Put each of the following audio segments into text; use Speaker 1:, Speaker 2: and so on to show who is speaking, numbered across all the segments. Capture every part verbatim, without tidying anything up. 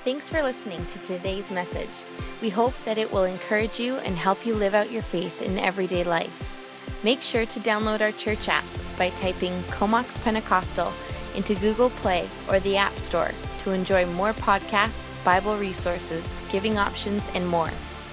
Speaker 1: Thanks for listening to today's message. We hope that it will encourage you and help you live out your faith in everyday life. Make sure to download our church app by typing Comox Pentecostal into Google Play or the App Store to enjoy more podcasts, Bible resources, giving options, and more.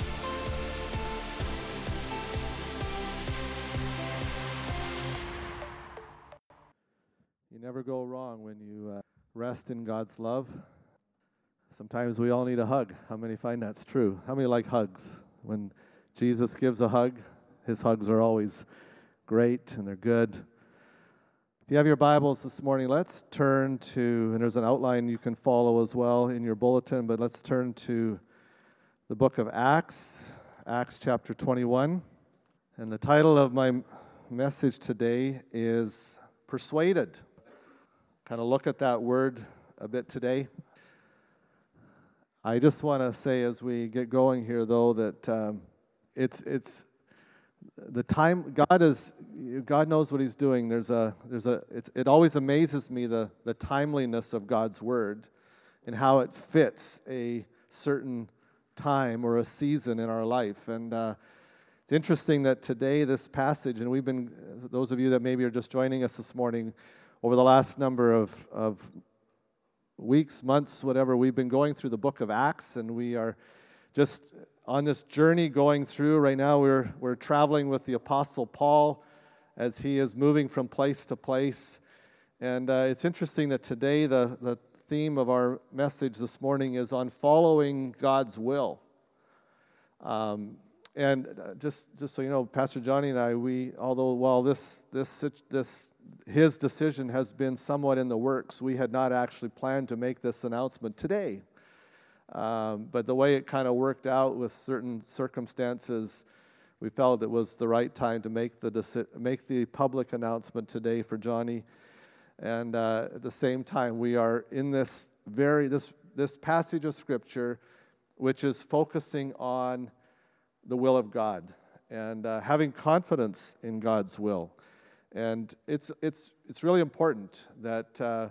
Speaker 2: You never go wrong when you uh, rest in God's love. Sometimes we all need a hug. How many find that's true? How many like hugs? When Jesus gives a hug, his hugs are always great and they're good. If you have your Bibles this morning, let's turn to, and there's an outline you can follow as well in your bulletin, but let's turn to the book of Acts, Acts chapter twenty-one. And the title of my message today is Persuaded. Kind of look at that word a bit today. I just want to say as we get going here, though, that um, it's it's the time God is God knows what He's doing. There's a there's a it's, it always amazes me the the timeliness of God's word and how it fits a certain time or a season in our life. And uh, it's interesting that today this passage, and we've been those of you that maybe are just joining us this morning, over the last number of of weeks, months, whatever, we've been going through the book of Acts, and we are just on this journey going through. Right now we're we're traveling with the Apostle Paul as he is moving from place to place. And uh, it's interesting that today the, the theme of our message this morning is on following God's will. Um, and just just so you know, Pastor Johnny and I, we although while this this this his decision has been somewhat in the works, we had not actually planned to make this announcement today. Um, but the way it kind of worked out with certain circumstances, we felt it was the right time to make the deci- make the public announcement today for Johnny. And uh, at the same time, we are in this very this this passage of Scripture, which is focusing on the will of God and uh, having confidence in God's will. And it's it's it's really important that uh,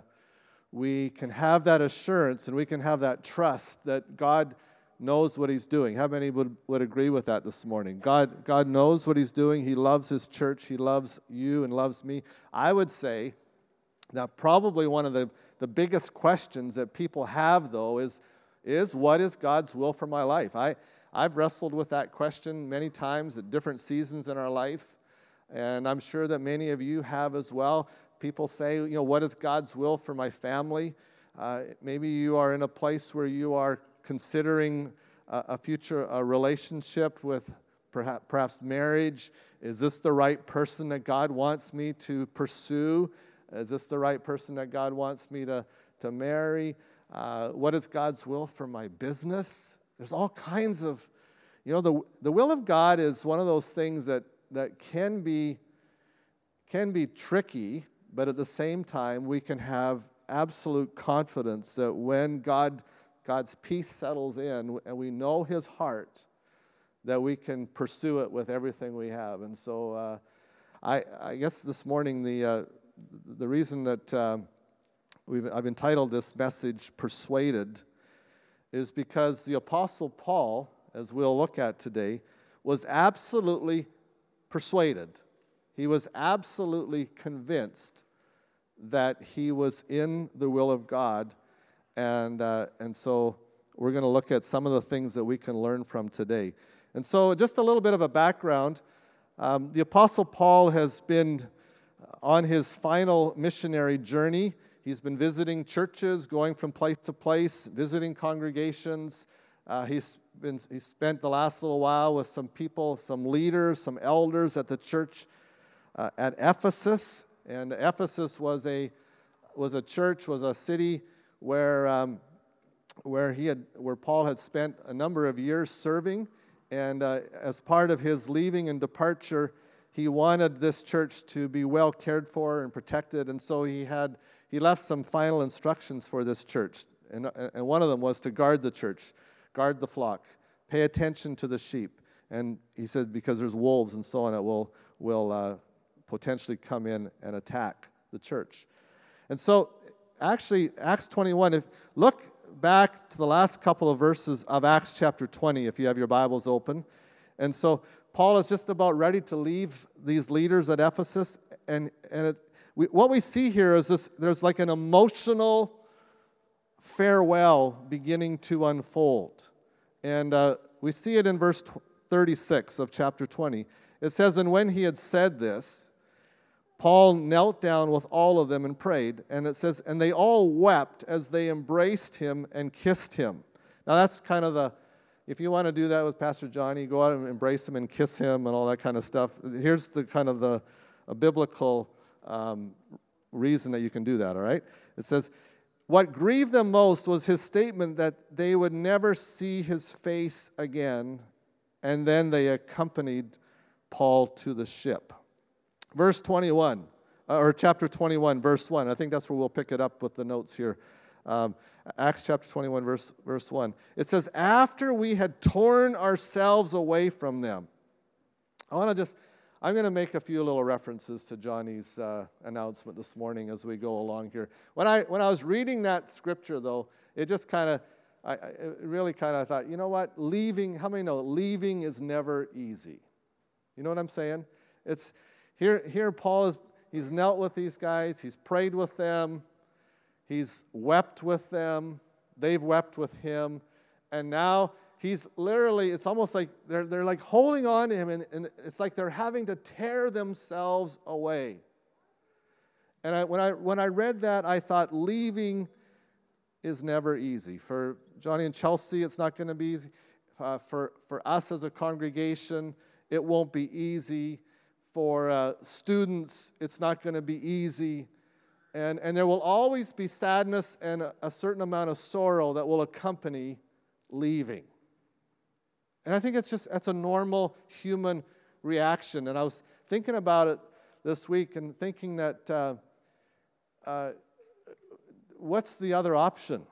Speaker 2: we can have that assurance and we can have that trust that God knows what He's doing. How many would, would agree with that this morning? God God knows what He's doing. He loves His church. He loves you and loves me. I would say that probably one of the, the biggest questions that people have, though, is, is what is God's will for my life? I, I've wrestled with that question many times at different seasons in our life. And I'm sure that many of you have as well. People say, you know, what is God's will for my family? Uh, maybe you are in a place where you are considering a, a future a relationship with perhaps, perhaps marriage. Is this the right person that God wants me to pursue? Is this the right person that God wants me to, to marry? Uh, what is God's will for my business? There's all kinds of, you know, the the will of God is one of those things that that can be can be tricky, but at the same time, we can have absolute confidence that when God God's peace settles in and we know His heart, that we can pursue it with everything we have. And so, uh, I, I guess this morning the uh, the reason that uh, we've I've entitled this message "Persuaded" is because the Apostle Paul, as we'll look at today, was absolutely persuaded. He was absolutely convinced that he was in the will of God, and uh, and so we're going to look at some of the things that we can learn from today. And so just a little bit of a background. Um, the Apostle Paul has been on his final missionary journey. He's been visiting churches, going from place to place, visiting congregations. Uh, he's been he spent the last little while with some people, some leaders, some elders at the church uh, at Ephesus. And Ephesus was a was a church, was a city where um, where he had where Paul had spent a number of years serving. And uh, as part of his leaving and departure, he wanted this church to be well cared for and protected. And so he had he left some final instructions for this church. And and one of them was to guard the church. Guard the flock. Pay attention to the sheep. And he said, because there's wolves and so on, it will will uh, potentially come in and attack the church. And so, actually, Acts twenty-one. If look back to the last couple of verses of Acts chapter twenty, if you have your Bibles open. And so Paul is just about ready to leave these leaders at Ephesus. And, and it, we, what we see here is this, there's like an emotional farewell beginning to unfold. And uh, we see it in verse thirty-six of chapter twenty. It says, "And when he had said this, Paul knelt down with all of them and prayed." And it says, "And they all wept as they embraced him and kissed him." Now that's kind of the, if you want to do that with Pastor Johnny, go out and embrace him and kiss him and all that kind of stuff. Here's the kind of the a biblical um, reason that you can do that, all right? It says, "What grieved them most was his statement that they would never see his face again, and then they accompanied Paul to the ship." Verse twenty-one, or chapter twenty-one, verse one. I think that's where we'll pick it up with the notes here. Um, Acts chapter twenty-one, verse, verse one. It says, "After we had torn ourselves away from them." I want to just, I'm going to make a few little references to Johnny's uh, announcement this morning as we go along here. When I when I was reading that scripture, though, it just kind of, I, I it really kind of thought, you know what, leaving, how many know leaving is never easy? You know what I'm saying? It's, here, here Paul is, he's knelt with these guys, he's prayed with them, he's wept with them, they've wept with him, and now he's literally, it's almost like they're, they're like holding on to him, and, and it's like they're having to tear themselves away. And I, when I when I read that, I thought leaving is never easy. For Johnny and Chelsea, it's not going to be easy. Uh, for, for us as a congregation, it won't be easy. For uh, students, it's not going to be easy. And, and there will always be sadness and a, a certain amount of sorrow that will accompany leaving. And I think it's just, that's a normal human reaction. And I was thinking about it this week and thinking that uh, uh, what's the other option?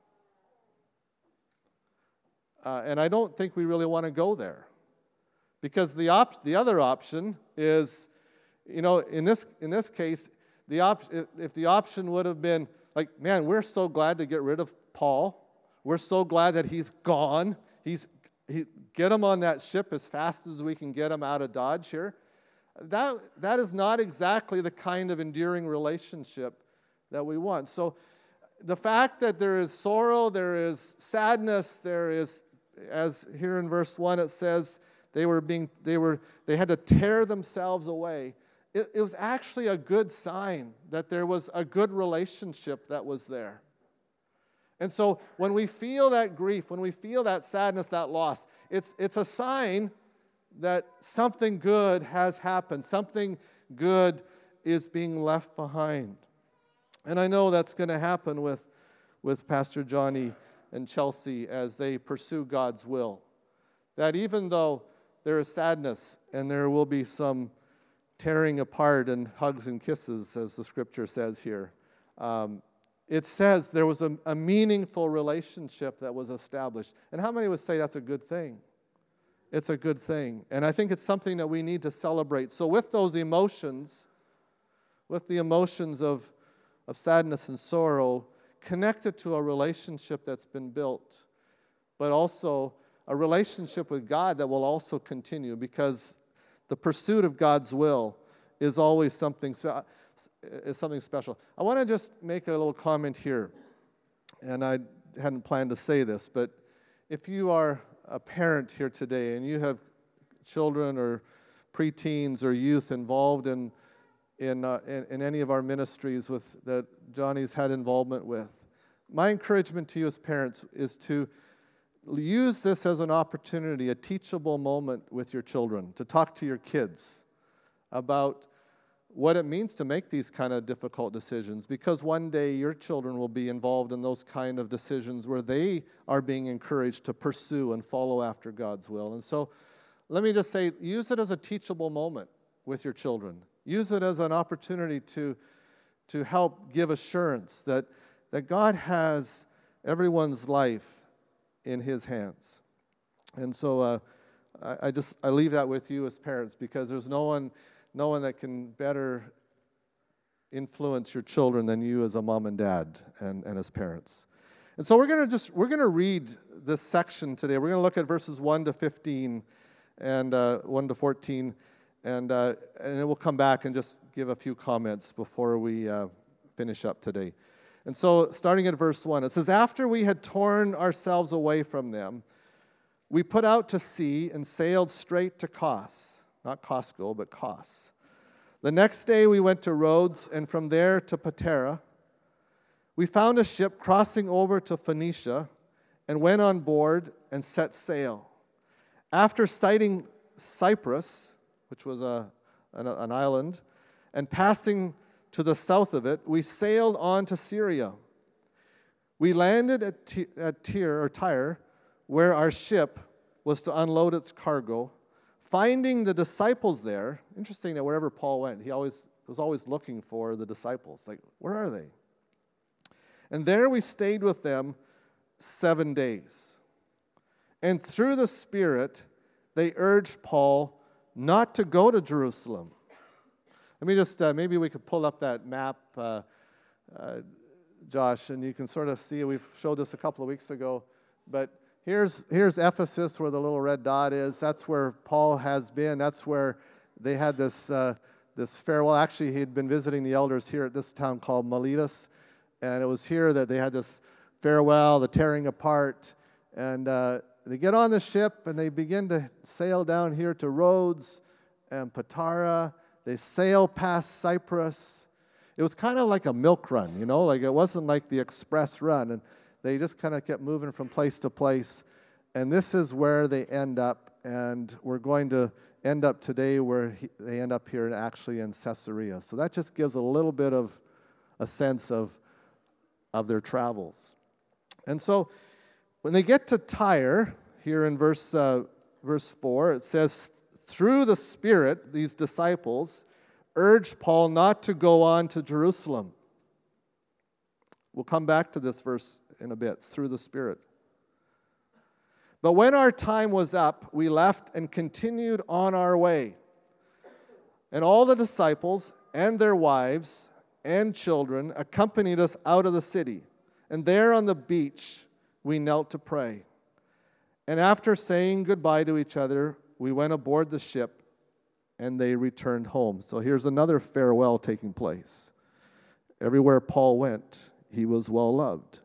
Speaker 2: Uh, and I don't think we really want to go there. Because the op- the other option is, you know, in this in this case, the op- if the option would have been like, man, we're so glad to get rid of Paul. We're so glad that he's gone. He's he, get him on that ship as fast as we can get him out of Dodge here. That that is not exactly the kind of endearing relationship that we want. So the fact that there is sorrow, there is sadness, there is, as here in verse one it says, They were being, they were, they had to tear themselves away. It, it was actually a good sign that there was a good relationship that was there. And so when we feel that grief, when we feel that sadness, that loss, it's it's a sign that something good has happened. Something good is being left behind. And I know that's going to happen with, with Pastor Johnny and Chelsea as they pursue God's will. That even though there is sadness, and there will be some tearing apart and hugs and kisses, as the scripture says here. Um, it says there was a, a meaningful relationship that was established. And how many would say that's a good thing? It's a good thing. And I think it's something that we need to celebrate. So with those emotions, with the emotions of, of sadness and sorrow, connected to a relationship that's been built, but also a relationship with God that will also continue, because the pursuit of God's will is always something, spe- is something special. I want to just make a little comment here, and I hadn't planned to say this, but if you are a parent here today and you have children or preteens or youth involved in in, uh, in, in any of our ministries with that Johnny's had involvement with, my encouragement to you as parents is to use this as an opportunity, a teachable moment with your children, to talk to your kids about what it means to make these kind of difficult decisions, because one day your children will be involved in those kind of decisions where they are being encouraged to pursue and follow after God's will. And so let me just say, use it as a teachable moment with your children. Use it as an opportunity to, to help give assurance that, that God has everyone's life in his hands. And so uh, I, I just I leave that with you as parents, because there's no one no one that can better influence your children than you as a mom and dad and, and as parents. And so we're going to just, we're going to read this section today. We're going to look at verses one to fifteen and uh, one to fourteen, and, uh, and then we'll come back and just give a few comments before we uh, finish up today. And so starting at verse one, it says, "After we had torn ourselves away from them, we put out to sea and sailed straight to Kos." Not Costco, but Kos. "The next day we went to Rhodes, and from there to Patara. We found a ship crossing over to Phoenicia and went on board and set sail. After sighting Cyprus," which was a, an, an island, "and passing to the south of it, we sailed on to Syria. We landed at, T- at Tyre, or Tyre, where our ship was to unload its cargo. Finding the disciples there," interesting that wherever Paul went, he always was always looking for the disciples. Like, where are they? "And there we stayed with them seven days. And through the Spirit, they urged Paul not to go to Jerusalem." Let me just, uh, maybe we could pull up that map, uh, uh, Josh, and you can sort of see, we've showed this a couple of weeks ago, but here's here's Ephesus, where the little red dot is. That's where Paul has been. That's where they had this uh, this farewell. Actually, he'd been visiting the elders here at this town called Miletus, and it was here that they had this farewell, the tearing apart, and uh, they get on the ship, and they begin to sail down here to Rhodes and Patara. They sail past Cyprus. It was kind of like a milk run, you know, like it wasn't like the express run, and they just kind of kept moving from place to place, and this is where they end up, and we're going to end up today where he, they end up here actually in Caesarea. So that just gives a little bit of a sense of, of their travels. And so when they get to Tyre, here in verse uh, verse four, it says, "Through the Spirit, these disciples urged Paul not to go on to Jerusalem." We'll come back to this verse in a bit, through the Spirit. "But when our time was up, we left and continued on our way. And all the disciples and their wives and children accompanied us out of the city. And there on the beach, we knelt to pray. And after saying goodbye to each other, we went aboard the ship, and they returned home." So here's another farewell taking place. Everywhere Paul went, he was well loved.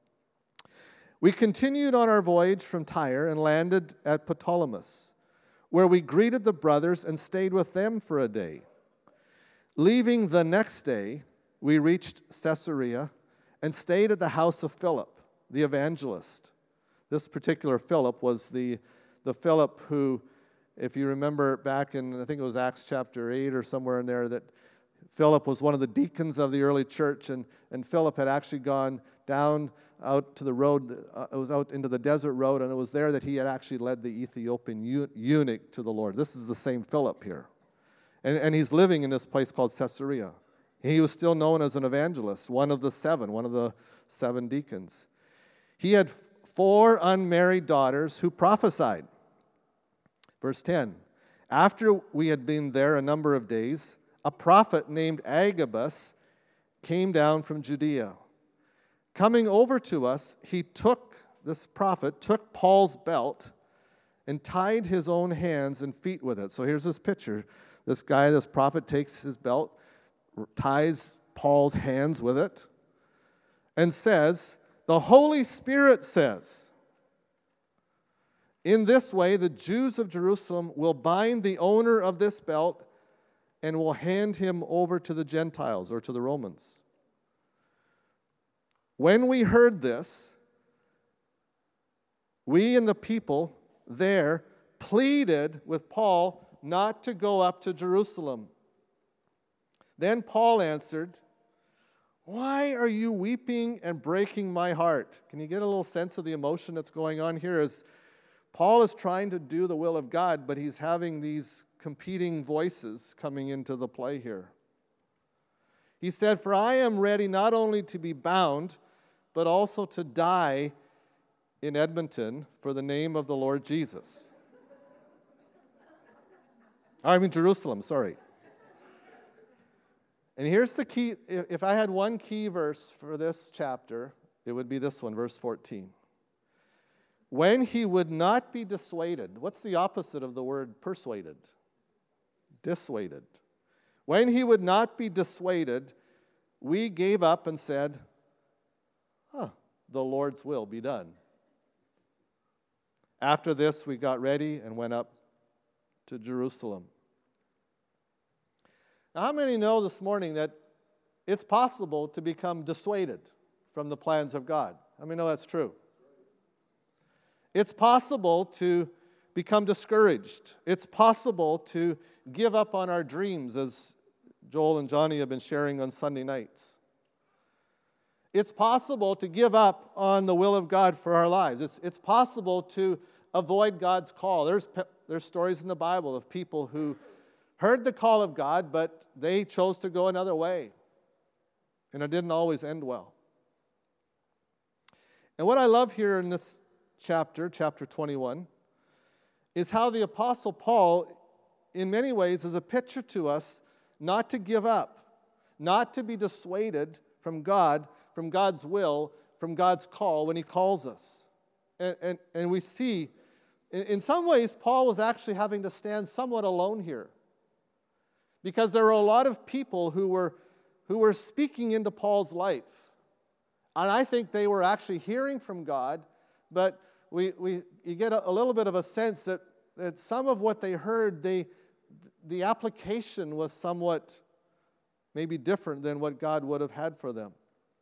Speaker 2: "We continued on our voyage from Tyre and landed at Ptolemais, where we greeted the brothers and stayed with them for a day. Leaving the next day, we reached Caesarea and stayed at the house of Philip, the evangelist." This particular Philip was the, the Philip who, if you remember back in, I think it was Acts chapter eight or somewhere in there, that Philip was one of the deacons of the early church, and, and Philip had actually gone down out to the road, uh, it was out into the desert road, and it was there that he had actually led the Ethiopian eunuch to the Lord. This is the same Philip here. And, and he's living in this place called Caesarea. He was still known as an evangelist, one of the seven, one of the seven deacons. He had four unmarried daughters who prophesied. Verse ten, "After we had been there a number of days, a prophet named Agabus came down from Judea. Coming over to us, he took, this prophet, took Paul's belt and tied his own hands and feet with it." So here's this picture. This guy, this prophet, takes his belt, ties Paul's hands with it, and says, "The Holy Spirit says, in this way the Jews of Jerusalem will bind the owner of this belt and will hand him over to the Gentiles," or to the Romans. "When we heard this, we and the people there pleaded with Paul not to go up to Jerusalem. Then Paul answered, 'Why are you weeping and breaking my heart?'" Can you get a little sense of the emotion that's going on here? As Paul is trying to do the will of God, but he's having these competing voices coming into the play here. He said, "For I am ready not only to be bound, but also to die in Edmonton for the name of the Lord Jesus." I mean Jerusalem, sorry. And here's the key. If I had one key verse for this chapter, it would be this one, verse fourteen. When he would not be dissuaded. What's the opposite of the word persuaded? Dissuaded. When he would not be dissuaded, we gave up and said, huh, the Lord's will be done. After this, we got ready and went up to Jerusalem. Now, how many know this morning that it's possible to become dissuaded from the plans of God? How many know that's true? It's possible to become discouraged. It's possible to give up on our dreams, as Joel and Johnny have been sharing on Sunday nights. It's possible to give up on the will of God for our lives. It's, it's possible to avoid God's call. There's, there's stories in the Bible of people who heard the call of God, but they chose to go another way. And it didn't always end well. And what I love here in this chapter, chapter twenty-one, is how the Apostle Paul, in many ways, is a picture to us not to give up, not to be dissuaded from God, from God's will, from God's call when he calls us. And, and, and we see, in, in some ways, Paul was actually having to stand somewhat alone here. Because there were a lot of people who were, who were speaking into Paul's life. And I think they were actually hearing from God, but we, we you get a, a little bit of a sense that, that some of what they heard, they, the application was somewhat maybe different than what God would have had for them.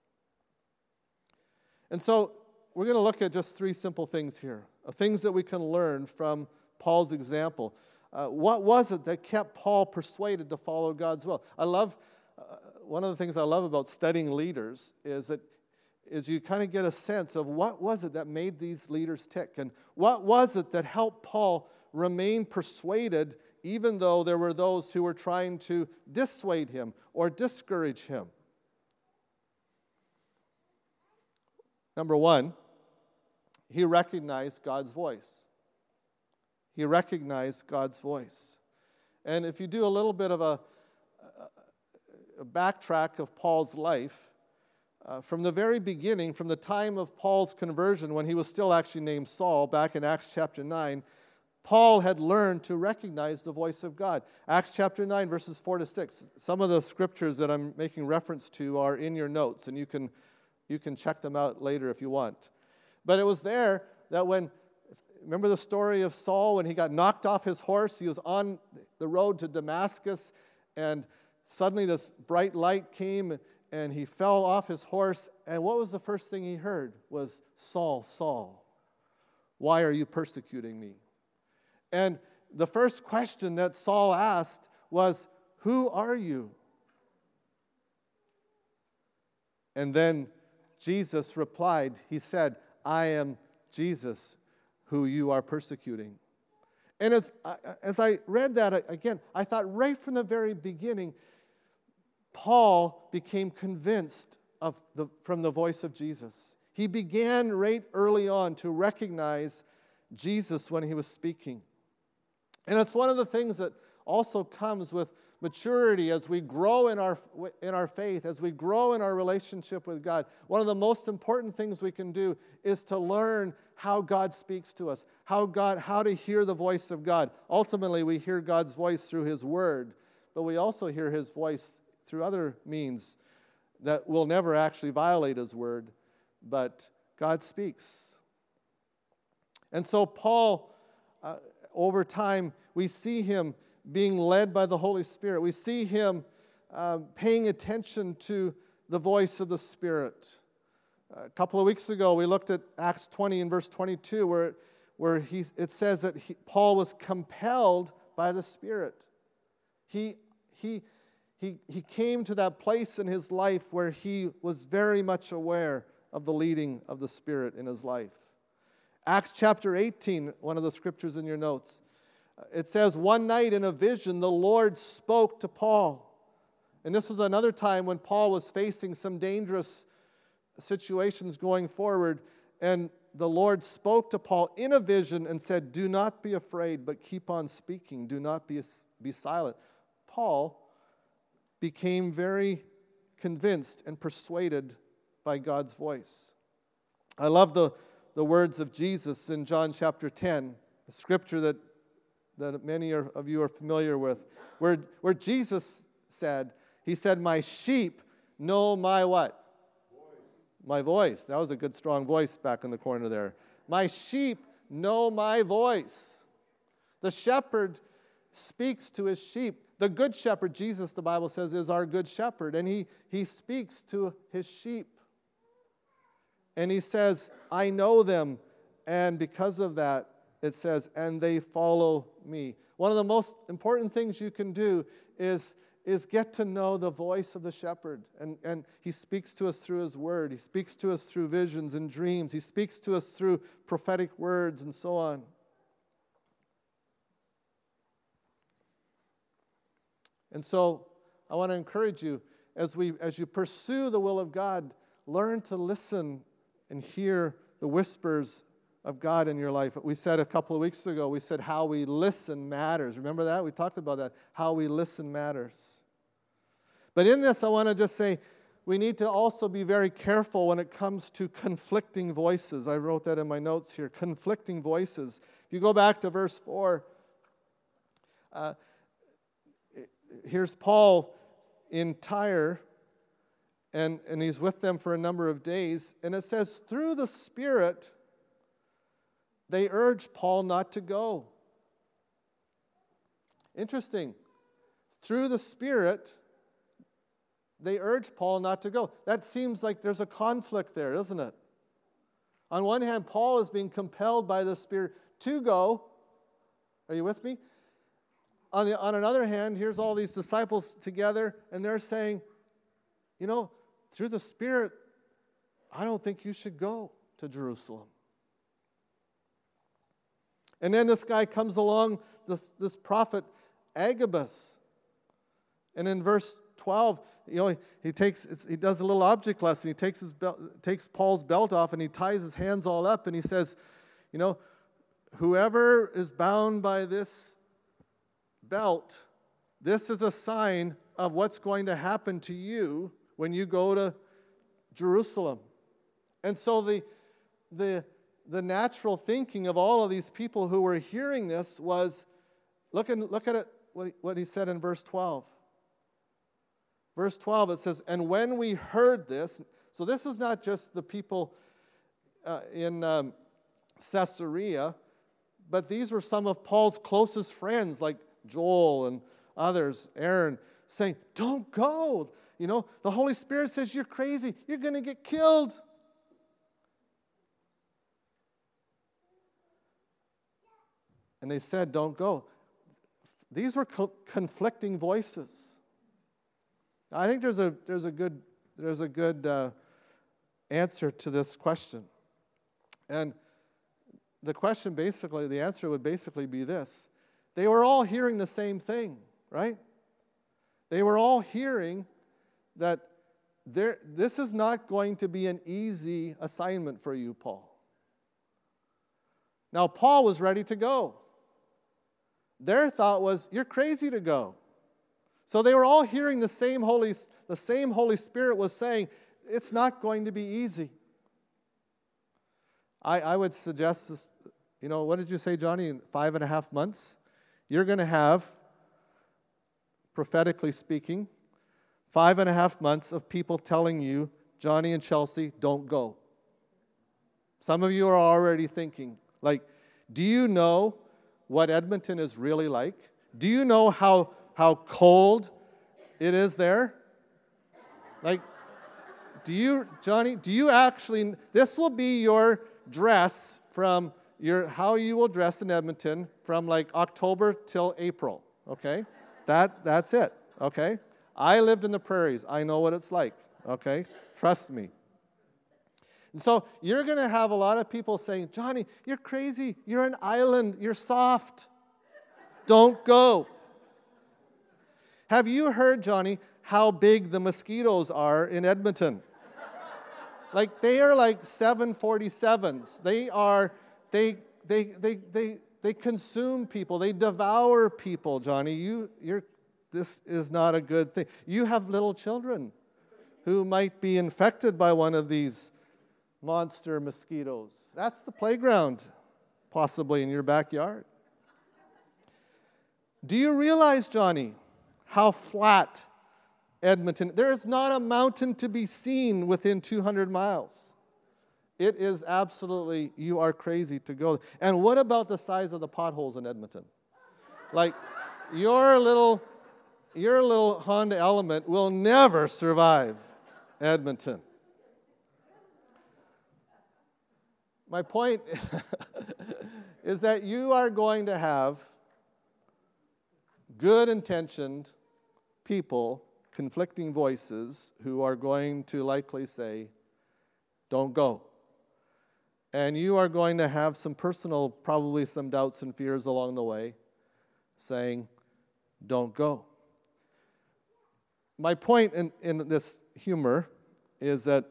Speaker 2: And so we're going to look at just three simple things here, uh, things that we can learn from Paul's example. Uh, what was it that kept Paul persuaded to follow God's will? I love, uh, one of the things I love about studying leaders is that is you kind of get a sense of what was it that made these leaders tick, and what was it that helped Paul remain persuaded even though there were those who were trying to dissuade him or discourage him. Number one, he recognized God's voice. He recognized God's voice. And if you do a little bit of a, a backtrack of Paul's life, uh, from the very beginning, from the time of Paul's conversion, when he was still actually named Saul, back in Acts chapter nine, Paul had learned to recognize the voice of God. Acts chapter nine, verses four to six. Some of the scriptures that I'm making reference to are in your notes, and you can, you can check them out later if you want. But it was there that when, remember the story of Saul when he got knocked off his horse? He was on the road to Damascus, and suddenly this bright light came, and he fell off his horse. And what was the first thing he heard? Was, Saul, Saul, why are you persecuting me? And the first question that Saul asked was, who are you? And then Jesus replied, he said, I am Jesus, who you are persecuting. And as, as I read that again, I thought right from the very beginning, Paul became convinced of the, from the voice of Jesus. He began right early on to recognize Jesus when he was speaking. And it's one of the things that also comes with maturity as we grow in our in our faith, as we grow in our relationship with God. One of the most important things we can do is to learn how God speaks to us, how God, how to hear the voice of God. Ultimately, we hear God's voice through His Word, but we also hear His voice through other means that will never actually violate His Word, but God speaks. And so Paul, uh, over time, we see him being led by the Holy Spirit. We see him uh, paying attention to the voice of the Spirit. A couple of weeks ago, we looked at Acts twenty and verse twenty-two, where, where he, it says that he, Paul was compelled by the Spirit. He, he, he, he came to that place in his life where he was very much aware of the leading of the Spirit in his life. Acts chapter eighteen, one of the scriptures in your notes, it says, one night in a vision, the Lord spoke to Paul. And this was another time when Paul was facing some dangerous situations going forward. And the Lord spoke to Paul in a vision and said, do not be afraid, but keep on speaking. Do not be, be silent. Paul became very convinced and persuaded by God's voice. I love the, the words of Jesus in John chapter ten, the scripture that, that many are, of you are familiar with, where, where Jesus said, he said, my sheep know my what? Voice. My voice. That was a good strong voice back in the corner there. My sheep know my voice. The shepherd speaks to his sheep. The good shepherd, Jesus, the Bible says, is our good shepherd, and he, he speaks to his sheep. And he says, I know them, and because of that, it says, and they follow me. One of the most important things you can do is, is get to know the voice of the shepherd. And, and he speaks to us through his word. He speaks to us through visions and dreams. He speaks to us through prophetic words and so on. And so I want to encourage you, as we as you pursue the will of God, learn to listen and hear the whispers of God in your life. We said a couple of weeks ago, we said how we listen matters. Remember that? We talked about that. How we listen matters. But in this, I want to just say, we need to also be very careful when it comes to conflicting voices. I wrote that in my notes here, conflicting voices. If you go back to verse four, uh, here's Paul in Tyre, and, and he's with them for a number of days. And it says, through the Spirit, they urged Paul not to go. Interesting. Through the Spirit, they urged Paul not to go. That seems like there's a conflict there, isn't it? On one hand, Paul is being compelled by the Spirit to go. Are you with me? On, the, on another hand, here's all these disciples together, and they're saying, you know, through the Spirit, I don't think you should go to Jerusalem. And then this guy comes along, this, this prophet Agabus. And in verse twelve, you know, he takes he does a little object lesson. He takes his belt, takes Paul's belt off, and he ties his hands all up, and he says, you know, whoever is bound by this belt, this is a sign of what's going to happen to you when you go to Jerusalem. And so the the the natural thinking of all of these people who were hearing this was, look, and, look at it, what he, what he said in verse twelve. Verse twelve, it says, and when we heard this, so this is not just the people uh, in um, Caesarea, but these were some of Paul's closest friends, like Joel and others, Aaron, saying, don't go. You know, the Holy Spirit says you're crazy. You're going to get killed. And they said, don't go. These were co- conflicting voices. I think there's a there's a good there's a good uh, answer to this question. And the question basically, the answer would basically be this. They were all hearing the same thing, right? They were all hearing that there, this is not going to be an easy assignment for you, Paul. Now, Paul was ready to go. Their thought was, you're crazy to go. So they were all hearing the same Holy, the same Holy Spirit was saying, it's not going to be easy. I, I would suggest this, you know, what did you say, Johnny? In five and a half months, you're going to have, prophetically speaking, five and a half months of people telling you, Johnny and Chelsea, don't go. Some of you are already thinking, like, do you know what Edmonton is really like? Do you know how, how cold it is there? Like, do you, Johnny, do you actually, this will be your dress from your, how you will dress in Edmonton from like October till April, okay? That, that's it, okay? I lived in the prairies. I know what it's like, okay? Trust me. And so you're going to have a lot of people saying, Johnny, you're crazy. You're an island. You're soft. Don't go. Have you heard, Johnny, how big the mosquitoes are in Edmonton? Like, they are like seven forty-sevens. They are, they, they, they, they, they consume people. They devour people, Johnny. You, you're, this is not a good thing. You have little children who might be infected by one of these monster mosquitoes. That's the playground, possibly in your backyard. Do you realize, Johnny, how flat Edmonton? There is not a mountain to be seen within two hundred miles. It is absolutely, you are crazy to go. And what about the size of the potholes in Edmonton? Like, your little, your little Honda Element will never survive Edmonton. My point is that you are going to have good-intentioned people, conflicting voices, who are going to likely say, don't go. And you are going to have some personal, probably some doubts and fears along the way, saying, don't go. My point in, in this humor is that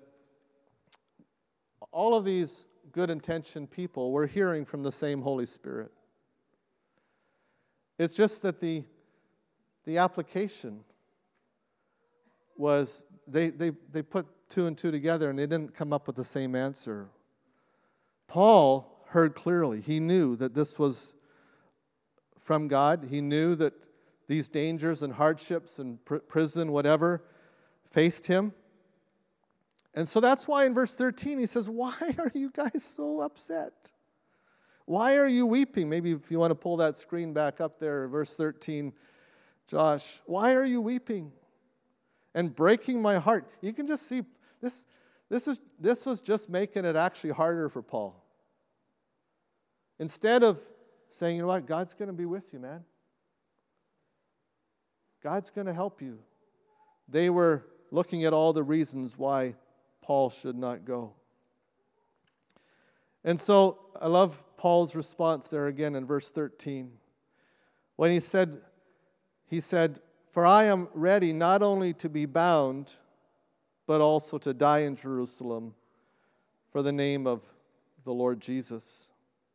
Speaker 2: all of these good-intentioned people were hearing from the same Holy Spirit. It's just that the, the application was, they, they, they put two and two together and they didn't come up with the same answer. Paul heard clearly. He knew that this was from God. He knew that these dangers and hardships and pr- prison, whatever, faced him. And so that's why in verse thirteen he says, why are you guys so upset? Why are you weeping? Maybe if you want to pull that screen back up there, verse thirteen, Josh, why are you weeping and breaking my heart? You can just see this, this, is, this was just making it actually harder for Paul. Instead of saying, you know what, God's going to be with you, man. God's going to help you. They were looking at all the reasons why Paul should not go. And so I love Paul's response there again in verse thirteen. When he said, he said, for I am ready not only to be bound, but also to die in Jerusalem for the name of the Lord Jesus.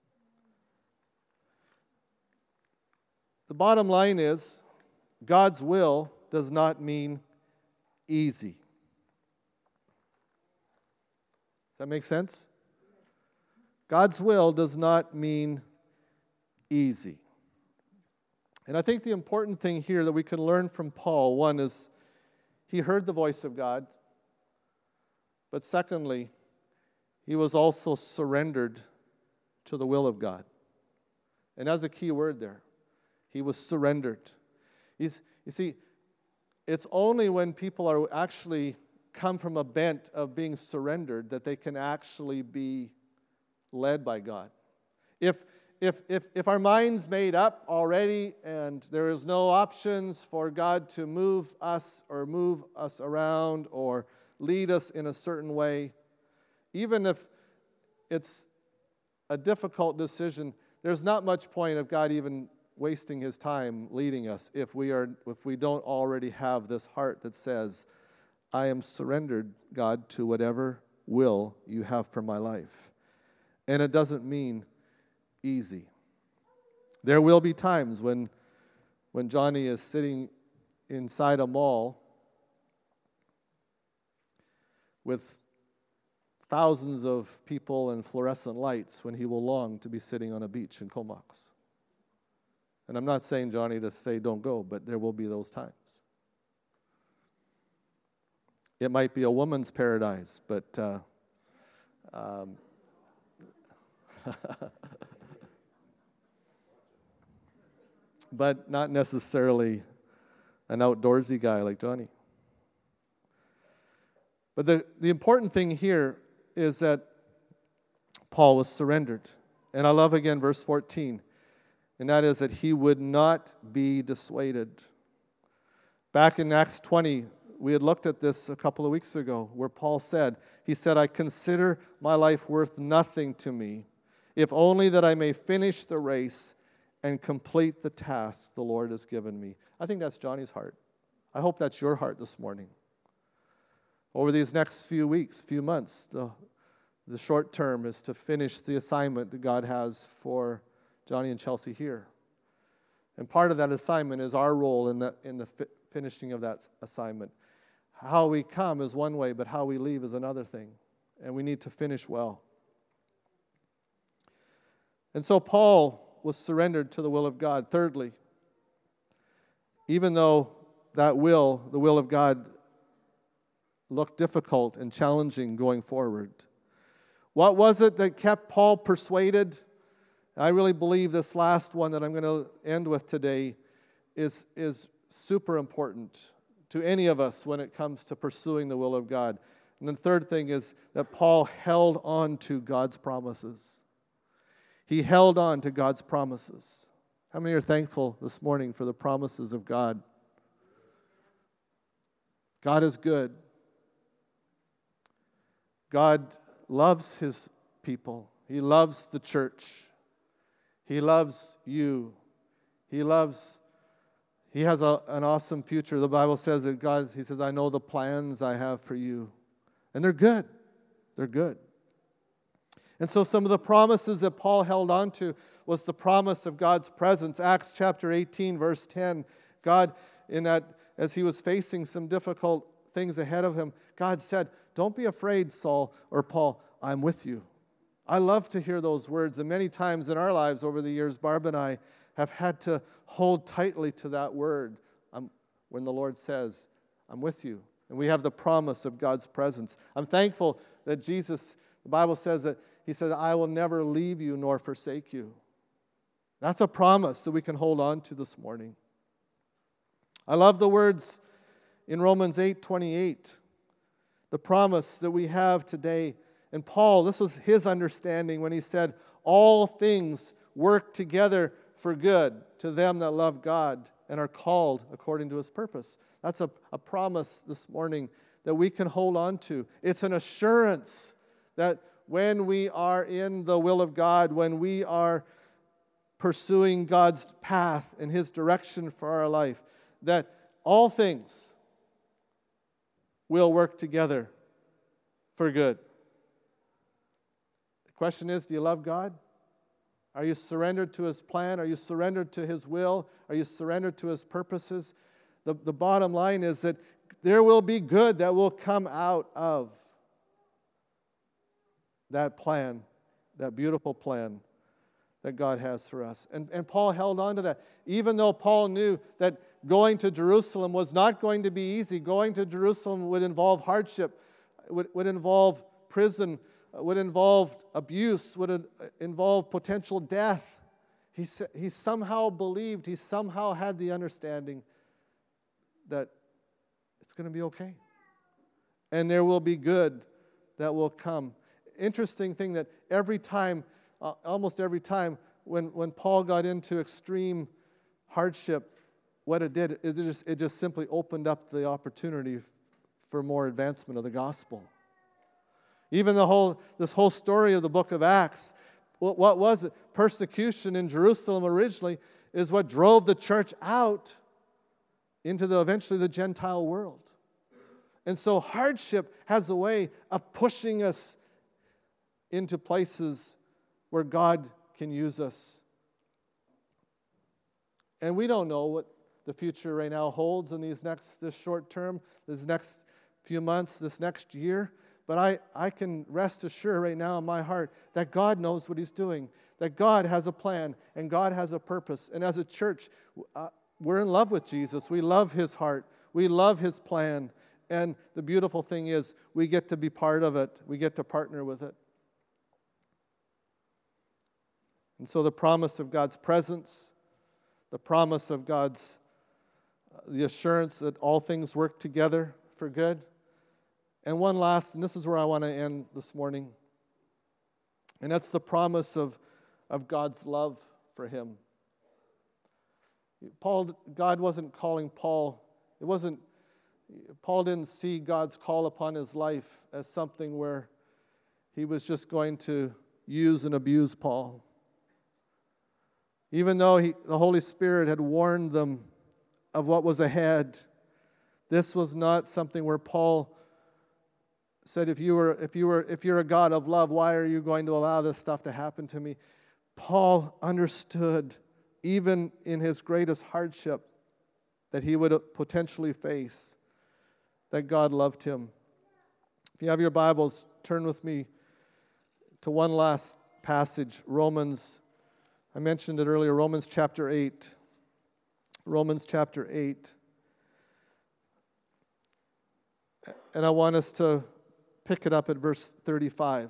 Speaker 2: The bottom line is, God's will does not mean easy. Does that make sense? God's will does not mean easy. And I think the important thing here that we can learn from Paul, one is he heard the voice of God, but secondly, he was also surrendered to the will of God. And that's a key word there. He was surrendered. He's, you see, it's only when people are actually come from a bent of being surrendered that they can actually be led by God. If if if if our mind's made up already and there is no options for God to move us or move us around or lead us in a certain way, even if it's a difficult decision, there's not much point of God even wasting his time leading us if we are if we don't already have this heart that says, I am surrendered, God, to whatever will you have for my life. And it doesn't mean easy. There will be times when when Johnny is sitting inside a mall with thousands of people and fluorescent lights when he will long to be sitting on a beach in Comox. And I'm not saying, Johnny, to say don't go, but there will be those times. It might be a woman's paradise, but uh, um, but not necessarily an outdoorsy guy like Johnny. But the, the important thing here is that Paul was surrendered. And I love again verse fourteen. And that is that he would not be dissuaded. Back in Acts twenty, we had looked at this a couple of weeks ago, where Paul said, he said, I consider my life worth nothing to me, if only that I may finish the race and complete the task the Lord has given me. I think that's Johnny's heart. I hope that's your heart this morning. Over these next few weeks, few months, the, the short term is to finish the assignment that God has for Johnny and Chelsea here. And part of that assignment is our role in the, in the fi- finishing of that assignment. How we come is one way, but how we leave is another thing. and we need to finish well. And so Paul was surrendered to the will of God. Thirdly, even though that will, the will of God, looked difficult and challenging going forward, what was it that kept Paul persuaded? I really believe this last one that I'm going to end with today is, is super important to any of us when it comes to pursuing the will of God. And the third thing is that Paul held on to God's promises. He held on to God's promises. How many are thankful this morning for the promises of God? God is good. God loves His people. He loves the church. He loves you. He loves, He has a, an awesome future. The Bible says that God, He says, I know the plans I have for you. And they're good. They're good. And so some of the promises that Paul held on to was the promise of God's presence. Acts chapter eighteen, verse ten. God, in that, as he was facing some difficult things ahead of him, God said, don't be afraid, Saul or Paul, I'm with you. I love to hear those words. And many times in our lives over the years, Barb and I have had to hold tightly to that word um, when the Lord says, I'm with you. And we have the promise of God's presence. I'm thankful that Jesus, the Bible says that He said, I will never leave you nor forsake you. That's a promise that we can hold on to this morning. I love the words in Romans eight twenty-eight, the promise that we have today. And Paul, this was his understanding when he said, all things work together for good to them that love God and are called according to His purpose. That's a, a promise this morning that we can hold on to. It's an assurance that when we are in the will of God, when we are pursuing God's path and His direction for our life, that all things will work together for good. The question is, do you love God? Are you surrendered to His plan? Are you surrendered to His will? Are you surrendered to His purposes? The, the bottom line is that there will be good that will come out of that plan, that beautiful plan that God has for us. And, and Paul held on to that. Even though Paul knew that going to Jerusalem was not going to be easy, going to Jerusalem would involve hardship, would, would involve prison, would involve abuse, would involve potential death. He, he somehow believed, he somehow had the understanding that it's going to be okay. And there will be good that will come. Interesting thing that every time, uh, almost every time, when, when Paul got into extreme hardship, what it did is it just, it just simply opened up the opportunity for more advancement of the gospel. Even the whole this whole story of the book of Acts, what, what was it? Persecution in Jerusalem originally is what drove the church out into the eventually the Gentile world. And so hardship has a way of pushing us into places where God can use us. And we don't know what the future right now holds in these next this short term, this next few months, this next year. But I, I can rest assured right now in my heart that God knows what He's doing, that God has a plan and God has a purpose. And as a church, uh, we're in love with Jesus. We love His heart. We love His plan. And the beautiful thing is we get to be part of it. We get to partner with it. And so the promise of God's presence, the promise of God's, uh, the assurance that all things work together for good. And one last, and this is where I want to end this morning, and that's the promise of, of God's love for him. Paul, God wasn't calling Paul, it wasn't, Paul didn't see God's call upon his life as something where he was just going to use and abuse Paul. Even though he, the Holy Spirit had warned them of what was ahead, this was not something where Paul said, if you were, if you were, if you're a God of love, why are you going to allow this stuff to happen to me? Paul understood, even in his greatest hardship that he would potentially face, that God loved him. If you have your Bibles, turn with me to one last passage, Romans. I mentioned it earlier, Romans chapter eight. Romans chapter eight. And I want us to pick it up at verse thirty-five.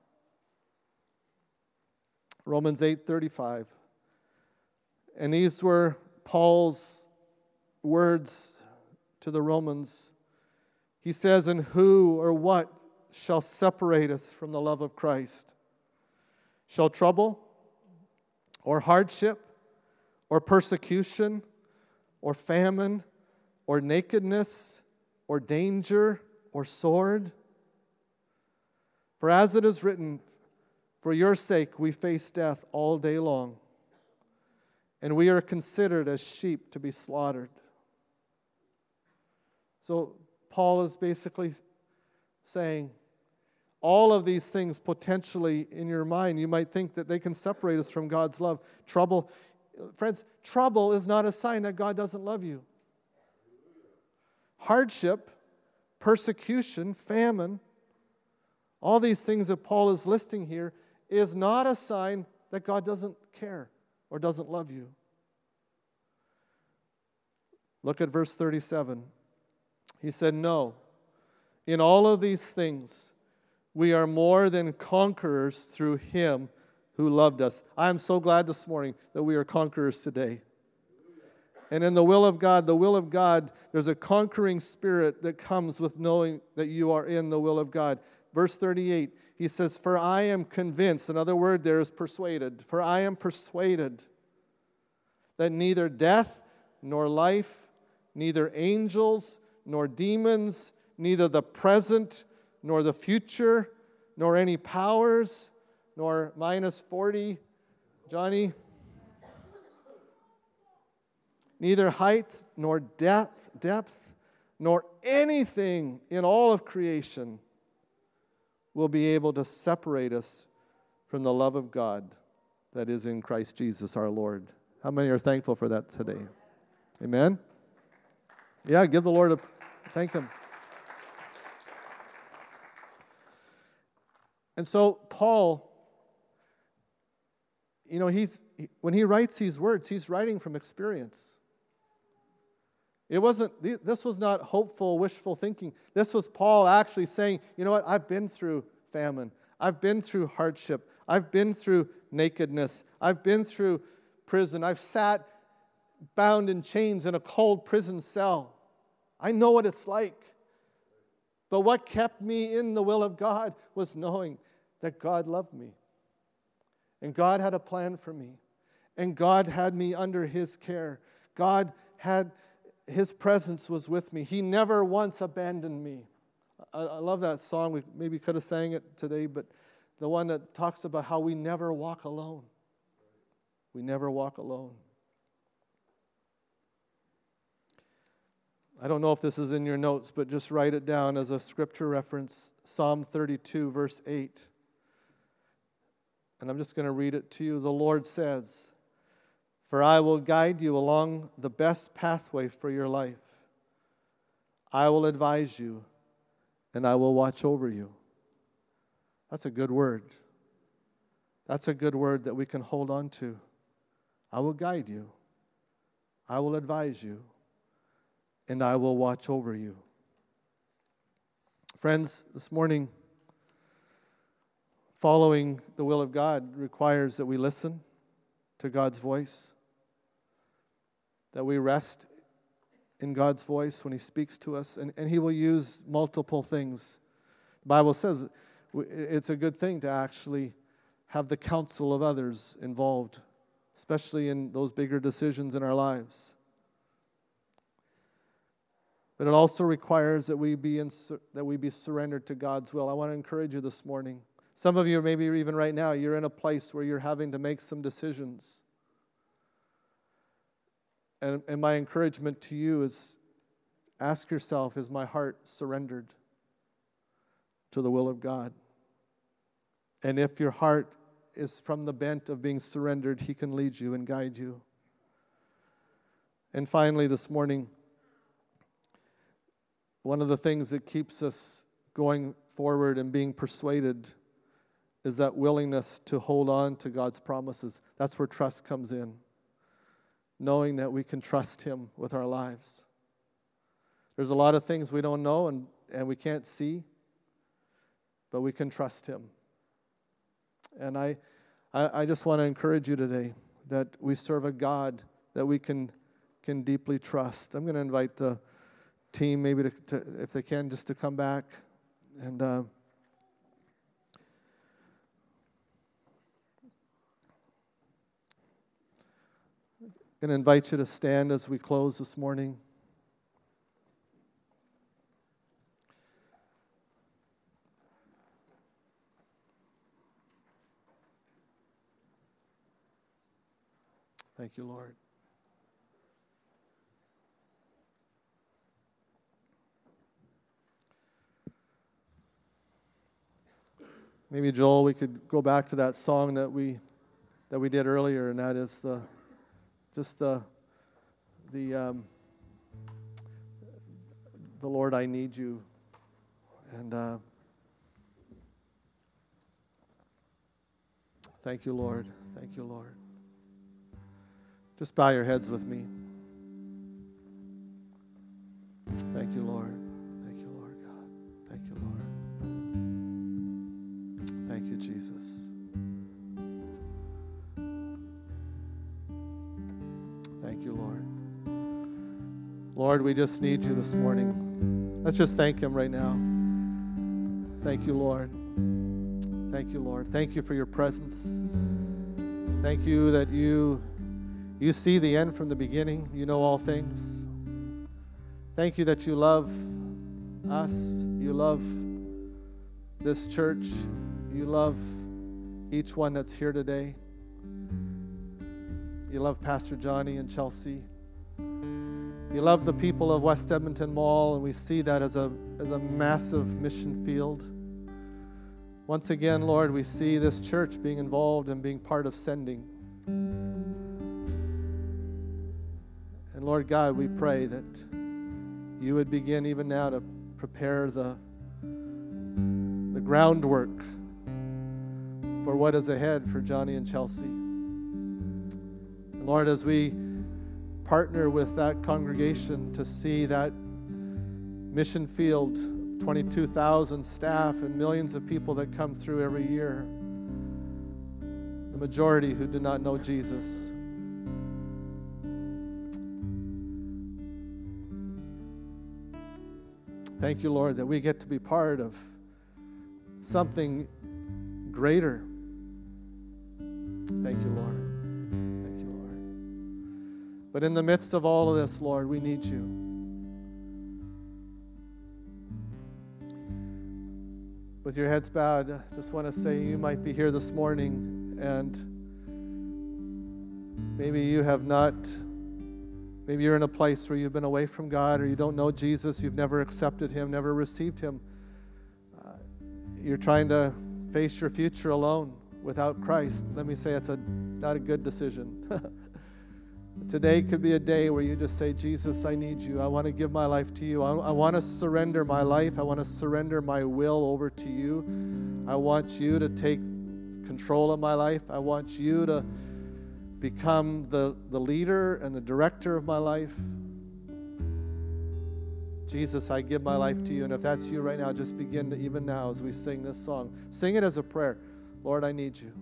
Speaker 2: Romans eight thirty-five. And these were Paul's words to the Romans. He says, "And who or what shall separate us from the love of Christ? Shall trouble, or hardship, or persecution, or famine, or nakedness, or danger, or sword? For as it is written, for your sake we face death all day long, and we are considered as sheep to be slaughtered." So Paul is basically saying, all of these things potentially in your mind, you might think that they can separate us from God's love. Trouble, friends, trouble is not a sign that God doesn't love you. Hardship, persecution, famine, all these things that Paul is listing here is not a sign that God doesn't care or doesn't love you. Look at verse thirty-seven. He said, "No, in all of these things, we are more than conquerors through Him who loved us." I am so glad this morning that we are conquerors today. And in the will of God, the will of God, there's a conquering spirit that comes with knowing that you are in the will of God. Verse thirty-eight, he says, "For I am convinced," another word there is persuaded, "for I am persuaded that neither death nor life, neither angels nor demons, neither the present nor the future, nor any powers, nor minus forty, Johnny, neither height nor depth, depth, nor anything in all of creation will be able to separate us from the love of God that is in Christ Jesus our Lord." How many are thankful for that today? Amen? Yeah, give the Lord a thank Him. And so Paul, you know, he's when he writes these words, he's writing from experience. It wasn't, this was not hopeful, wishful thinking. This was Paul actually saying, you know what, I've been through famine. I've been through hardship. I've been through nakedness. I've been through prison. I've sat bound in chains in a cold prison cell. I know what it's like. But what kept me in the will of God was knowing that God loved me. And God had a plan for me. And God had me under His care. God had, His presence was with me. He never once abandoned me. I, I love that song. We maybe could have sang it today, but the one that talks about how we never walk alone. We never walk alone. I don't know if this is in your notes, but just write it down as a scripture reference. Psalm thirty-two, verse eight. And I'm just going to read it to you. The Lord says, "For I will guide you along the best pathway for your life. I will advise you, and I will watch over you." That's a good word. That's a good word that we can hold on to. I will guide you. I will advise you. And I will watch over you. Friends, this morning, following the will of God requires that we listen to God's voice, that we rest in God's voice when He speaks to us, and, and He will use multiple things. The Bible says it's a good thing to actually have the counsel of others involved, especially in those bigger decisions in our lives. But it also requires that we be in, that we be surrendered to God's will. I want to encourage you this morning. Some of you, maybe even right now, you're in a place where you're having to make some decisions. And, and my encouragement to you is ask yourself, is my heart surrendered to the will of God? And if your heart is from the bent of being surrendered, He can lead you and guide you. And finally, this morning, one of the things that keeps us going forward and being persuaded is that willingness to hold on to God's promises. That's where trust comes in, knowing that we can trust Him with our lives. There's a lot of things we don't know and, and we can't see, but we can trust Him. And I, I, I just want to encourage you today that we serve a God that we can, can deeply trust. I'm going to invite the team maybe to, to if they can, just to come back. And uh, I'm going to invite you to stand as we close this morning. Thank you, Lord. Maybe, Joel, we could go back to that song that we that we did earlier, and that is the just the the um, the Lord, I need you, and uh, thank you, Lord. Thank you, Lord. Just bow your heads with me. Thank you, Lord. Thank you, Lord God. Thank you, Lord. Thank you, Jesus. Thank you, Lord. Lord, we just need you this morning. Let's just thank Him right now. Thank you, Lord. Thank you, Lord. Thank you for your presence. Thank you that you You see the end from the beginning. You know all things. Thank you that you love us. You love this church. You love each one that's here today. You love Pastor Johnny and Chelsea. You love the people of West Edmonton Mall, and we see that as a, as a massive mission field. Once again, Lord, we see this church being involved and being part of sending. And Lord God, we pray that you would begin even now to prepare the, the groundwork for what is ahead for Johnny and Chelsea. And Lord, as we partner with that congregation to see that mission field, twenty-two thousand staff and millions of people that come through every year, the majority who do not know Jesus. Thank you, Lord, that we get to be part of something greater. Thank you, Lord. Thank you, Lord. But in the midst of all of this, Lord, we need you. With your heads bowed, I just want to say you might be here this morning and maybe you have not Maybe you're in a place where you've been away from God, or you don't know Jesus, you've never accepted Him, never received Him. Uh, you're trying to face your future alone without Christ. Let me say it's a not a good decision. Today could be a day where you just say, Jesus, I need you. I want to give my life to you. I, I want to surrender my life. I want to surrender my will over to you. I want you to take control of my life. I want you to become the, the leader and the director of my life. Jesus, I give my life to you. And if that's you right now, just begin to, even now as we sing this song, sing it as a prayer. Lord, I need you.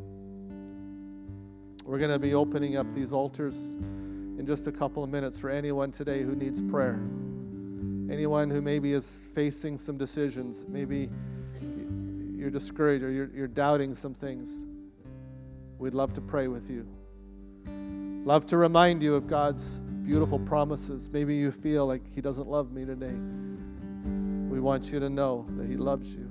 Speaker 2: We're going to be opening up these altars in just a couple of minutes for anyone today who needs prayer. Anyone who maybe is facing some decisions. Maybe you're discouraged or you're, you're doubting some things. We'd love to pray with you. Love to remind you of God's beautiful promises. Maybe you feel like He doesn't love me today. We want you to know that He loves you.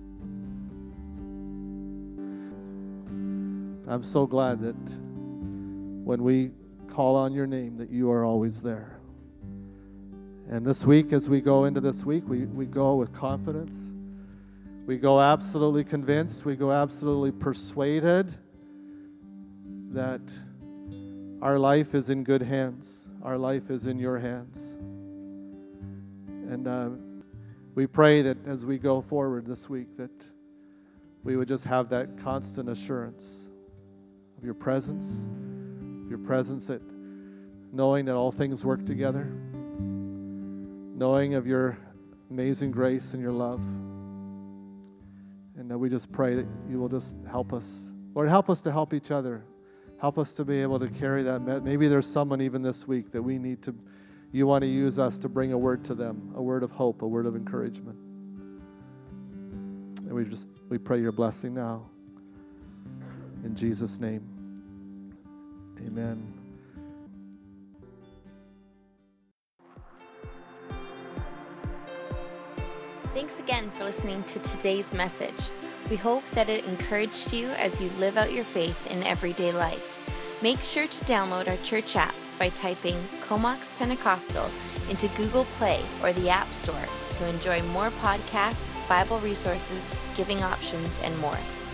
Speaker 2: I'm so glad that when we call on your name, that you are always there. And this week, as we go into this week, we, we go with confidence. We go absolutely convinced. We go absolutely persuaded that our life is in good hands. Our life is in your hands. And uh, We pray that as we go forward this week, that we would just have that constant assurance of your presence, your presence, that knowing that all things work together, knowing of your amazing grace and your love. And that we just pray that you will just help us. Lord, help us to help each other. Help us to be able to carry that. Maybe there's someone even this week that we need to, you want to use us to bring a word to them, a word of hope, a word of encouragement. And we just, we pray your blessing now. In Jesus' name, amen.
Speaker 1: Thanks again for listening to today's message. We hope that it encouraged you as you live out your faith in everyday life. Make sure to download our church app by typing Comox Pentecostal into Google Play or the App Store to enjoy more podcasts, Bible resources, giving options, and more.